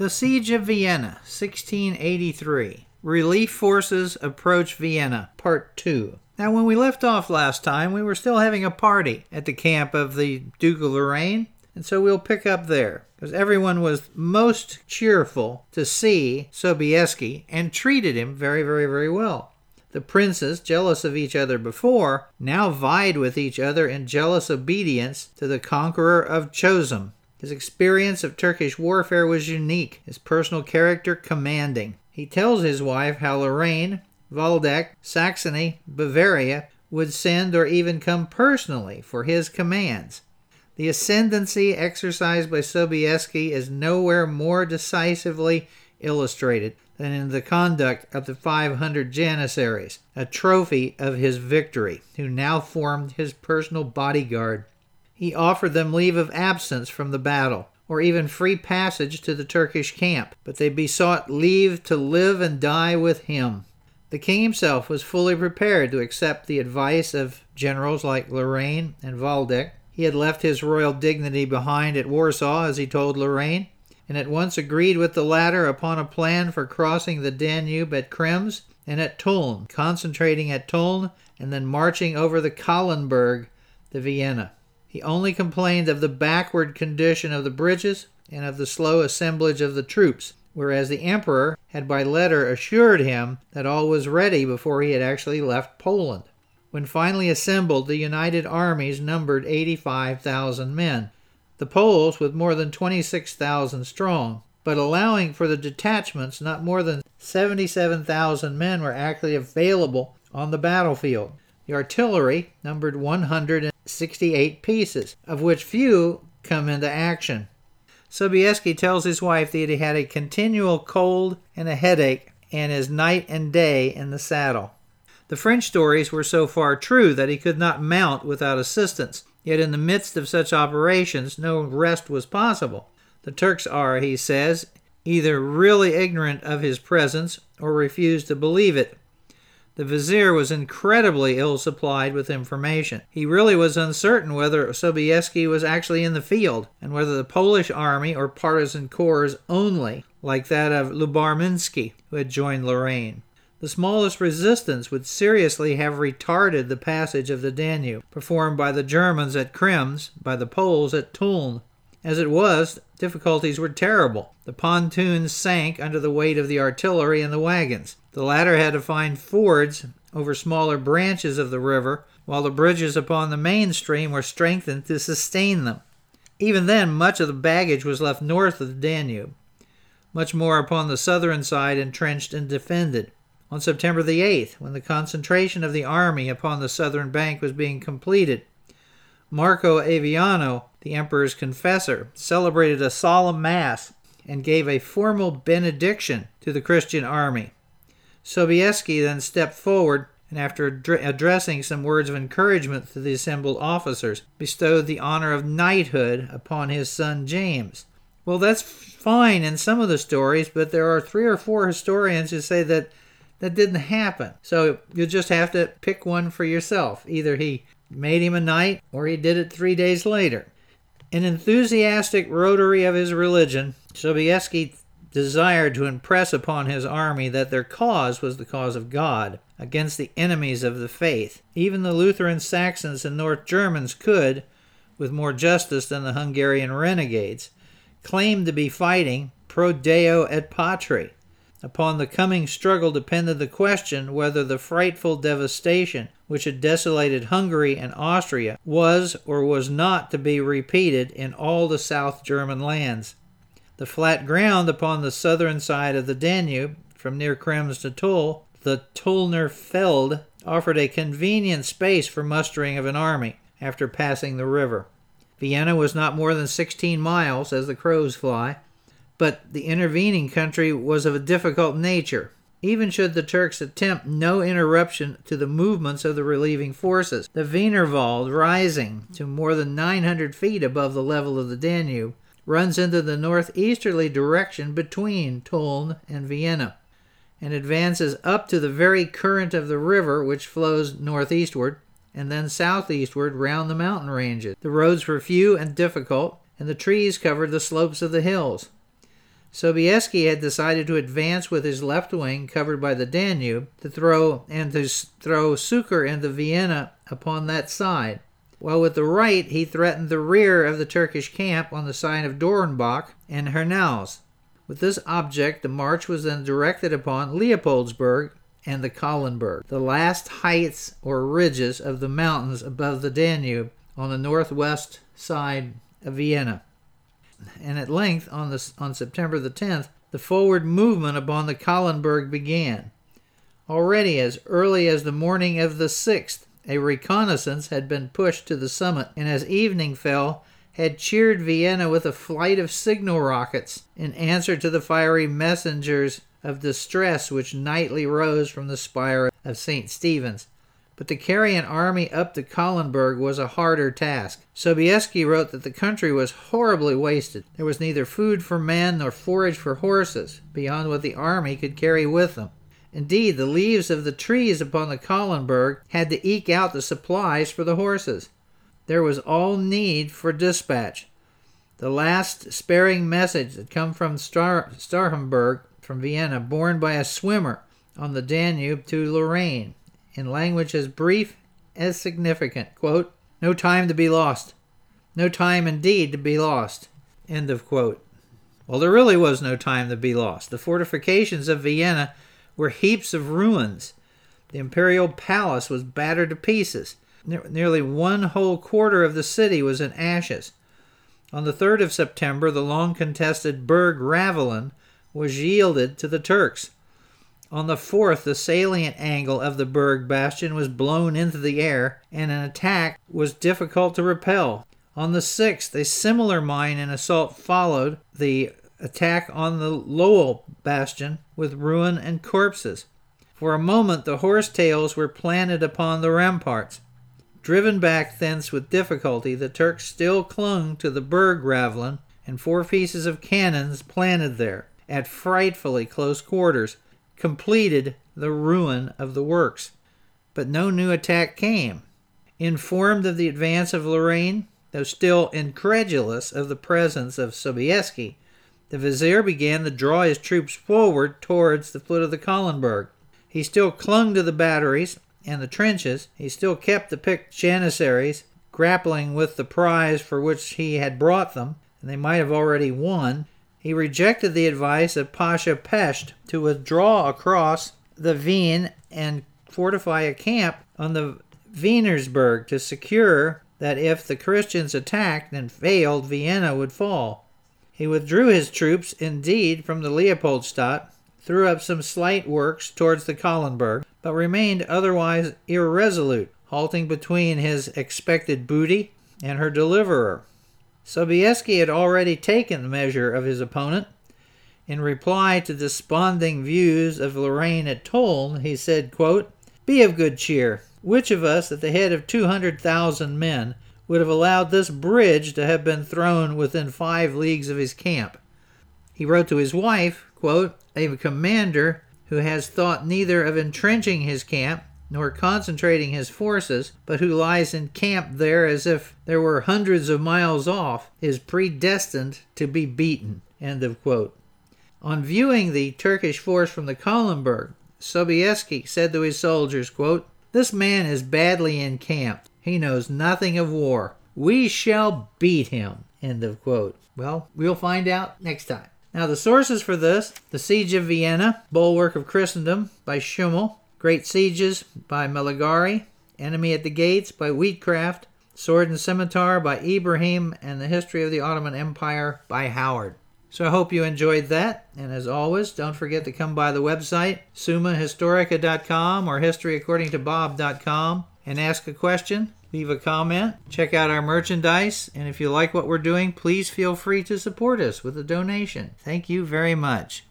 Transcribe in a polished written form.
The Siege of Vienna, 1683. Relief forces approach Vienna, Part 2. Now, when we left off last time, we were still having a party at the camp of the Duke of Lorraine, and so we'll pick up there, because everyone was most cheerful to see Sobieski and treated him very, very, very well. The princes, jealous of each other before, now vied with each other in jealous obedience to the conqueror of Chozem. His experience of Turkish warfare was unique, his personal character commanding. He tells his wife how Lorraine, Waldeck, Saxony, Bavaria would send or even come personally for his commands. The ascendancy exercised by Sobieski is nowhere more decisively illustrated than in the conduct of the 500 Janissaries, a trophy of his victory, who now formed his personal bodyguard. He offered them leave of absence from the battle, or even free passage to the Turkish camp, but they besought leave to live and die with him. The king himself was fully prepared to accept the advice of generals like Lorraine and Waldeck. He had left his royal dignity behind at Warsaw, as he told Lorraine, and at once agreed with the latter upon a plan for crossing the Danube at Krems and at Tulln, concentrating at Tulln and then marching over the Kahlenberg to Vienna. He only complained of the backward condition of the bridges and of the slow assemblage of the troops, whereas the emperor had by letter assured him that all was ready before he had actually left Poland. When finally assembled, the united armies numbered 85,000 men, the Poles with more than 26,000 strong, but allowing for the detachments, not more than 77,000 men were actually available on the battlefield. The artillery numbered 168 pieces, of which few come into action. Sobieski tells his wife that he had a continual cold and a headache and is night and day in the saddle. The French stories were so far true that he could not mount without assistance, yet in the midst of such operations no rest was possible. The Turks are, he says, either really ignorant of his presence or refuse to believe it. The vizier was incredibly ill supplied with information. He really was uncertain whether Sobieski was actually in the field, and whether the Polish army or partisan corps only, like that of Lubarminski, who had joined Lorraine. The smallest resistance would seriously have retarded the passage of the Danube, performed by the Germans at Krems, by the Poles at Tulln. As it was, difficulties were terrible. The pontoons sank under the weight of the artillery and the wagons. The latter had to find fords over smaller branches of the river, while the bridges upon the main stream were strengthened to sustain them. Even then, much of the baggage was left north of the Danube, much more upon the southern side entrenched and defended. On September the 8th, when the concentration of the army upon the southern bank was being completed, Marco Aviano, the emperor's confessor, celebrated a solemn mass and gave a formal benediction to the Christian army. Sobieski then stepped forward and, after addressing some words of encouragement to the assembled officers, bestowed the honor of knighthood upon his son James. Well, that's fine in some of the stories, but there are 3 or 4 historians who say that didn't happen. So you'll just have to pick one for yourself. Either he made him a knight or he did it 3 days later. An enthusiastic rotary of his religion, Sobieski desired to impress upon his army that their cause was the cause of God against the enemies of the faith. Even the Lutheran Saxons and North Germans could, with more justice than the Hungarian renegades, claim to be fighting pro Deo et Patri. Upon the coming struggle depended the question whether the frightful devastation which had desolated Hungary and Austria was or was not to be repeated in all the South German lands. The flat ground upon the southern side of the Danube, from near Krems to Tull, the Tullner Feld, offered a convenient space for mustering of an army after passing the river. Vienna was not more than 16 miles as the crows fly, but the intervening country was of a difficult nature. Even should the Turks attempt no interruption to the movements of the relieving forces, the Wienerwald, rising to more than 900 feet above the level of the Danube, runs into the northeasterly direction between Tulln and Vienna, and advances up to the very current of the river, which flows northeastward, and then southeastward round the mountain ranges. The roads were few and difficult, and the trees covered the slopes of the hills. Sobieski had decided to advance with his left wing covered by the Danube to throw succor into Vienna upon that side, while with the right he threatened the rear of the Turkish camp on the side of Dornbach and Hernals. With this object, the march was then directed upon Leopoldsburg and the Kahlenberg, the last heights or ridges of the mountains above the Danube on the northwest side of Vienna. And at length, on September the 10th, the forward movement upon the Kahlenberg began. Already as early as the morning of the 6th, a reconnaissance had been pushed to the summit, and as evening fell, had cheered Vienna with a flight of signal rockets in answer to the fiery messengers of distress which nightly rose from the spire of St. Stephen's. But to carry an army up to Kahlenberg was a harder task. Sobieski wrote that the country was horribly wasted. There was neither food for men nor forage for horses, beyond what the army could carry with them. Indeed, the leaves of the trees upon the Kahlenberg had to eke out the supplies for the horses. There was all need for dispatch. The last despairing message had come from Starhemberg, from Vienna, borne by a swimmer on the Danube to Lorraine, in language as brief as significant. Quote, "No time to be lost. No time indeed to be lost." End of quote. Well, there really was no time to be lost. The fortifications of Vienna were heaps of ruins. The imperial palace was battered to pieces. Nearly one whole quarter of the city was in ashes. On the 3rd of September, the long-contested Berg Ravelin was yielded to the Turks. On the 4th, the salient angle of the Berg bastion was blown into the air, and an attack was difficult to repel. On the 6th, a similar mine and assault followed the attack on the Lowell bastion, with ruin and corpses. For a moment, the horsetails were planted upon the ramparts. Driven back thence with difficulty, the Turks still clung to the Berg Ravelin, and 4 pieces of cannons planted there, at frightfully close quarters, completed the ruin of the works. But no new attack came. Informed of the advance of Lorraine, though still incredulous of the presence of Sobieski, the Vizier began to draw his troops forward towards the foot of the Kahlenberg. He still clung to the batteries and the trenches. He still kept the picked janissaries, grappling with the prize for which he had brought them, and they might have already won. He rejected the advice of Pasha Pesht to withdraw across the Vien and fortify a camp on the Wienersberg to secure that if the Christians attacked and failed, Vienna would fall. He withdrew his troops, indeed, from the Leopoldstadt, threw up some slight works towards the Kahlenberg, but remained otherwise irresolute, halting between his expected booty and her deliverer. Sobieski had already taken the measure of his opponent. In reply to desponding views of Lorraine at Toulon, he said, quote, "Be of good cheer. Which of us, at the head of 200,000 men, would have allowed this bridge to have been thrown within 5 leagues of his camp?" He wrote to his wife, quote, "A commander who has thought neither of entrenching his camp nor concentrating his forces, but who lies encamped there as if there were hundreds of miles off, is predestined to be beaten." End of quote. On viewing the Turkish force from the Kahlenberg, Sobieski said to his soldiers, quote, "This man is badly encamped. He knows nothing of war. We shall beat him." End of quote. Well, we'll find out next time. Now, the sources for this: The Siege of Vienna, Bulwark of Christendom by Schimmel, Great Sieges by Meligari, Enemy at the Gates by Wheatcraft, Sword and Scimitar by Ibrahim, and The History of the Ottoman Empire by Howard. So I hope you enjoyed that, and as always, don't forget to come by the website, summahistorica.com or historyaccordingtobob.com, and ask a question, leave a comment, check out our merchandise, and if you like what we're doing, please feel free to support us with a donation. Thank you very much.